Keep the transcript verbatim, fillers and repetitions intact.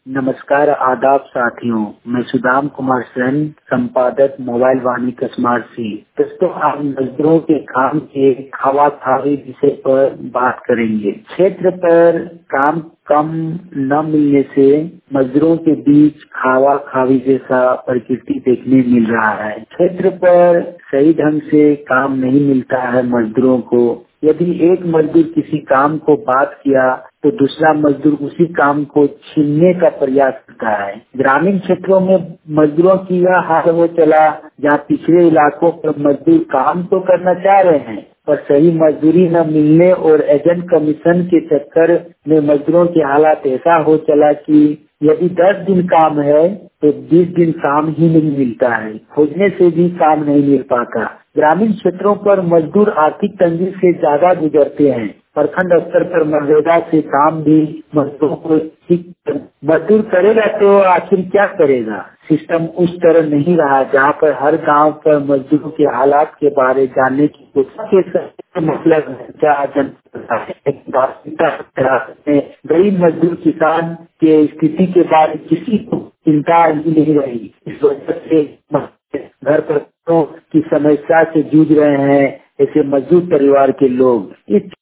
नमस्कार, आदाब साथियों। मैं सुदाम कुमार सेन, संपादक मोबाइल वाणी स्मार्ट। दोस्तों, आज मजदूरों के काम के खावा खावी विषय पर बात करेंगे। क्षेत्र पर काम कम न मिलने से मजदूरों के बीच खावा खावी जैसा प्रकृति देखने मिल रहा है। क्षेत्र पर सही ढंग से काम नहीं मिलता है मजदूरों को। यदि एक मजदूर किसी काम को बात किया तो दूसरा मजदूर उसी काम को छीनने का प्रयास करता है। ग्रामीण क्षेत्रों में मजदूरों की यह हाल हो चला, जहाँ पिछड़े इलाकों पर मजदूर काम तो करना चाह रहे हैं पर सही मजदूरी न मिलने और एजेंट कमीशन के चक्कर में मजदूरों की हालात ऐसा हो चला कि यदि दस दिन काम है तो बीस दिन काम ही नहीं मिलता है। खोजने से भी काम नहीं मिल पाता। ग्रामीण क्षेत्रों पर मजदूर आर्थिक तंगी से ज्यादा गुजरते हैं। प्रखंड स्तर पर मनरेगा से काम भी मजदूरों को ठीक मजदूर करेगा तो आखिर क्या करेगा। सिस्टम उस तरह नहीं रहा जहाँ पर हर गांव पर मजदूरों के हालात के बारे जानने की कोशिश मतलब गरीब मजदूर किसान के स्थिति के बारे में किसी को चिंता ही नहीं रही। इस वजह से घर पर की समस्या से जूझ रहे हैं ऐसे मजदूर परिवार के लोग। इस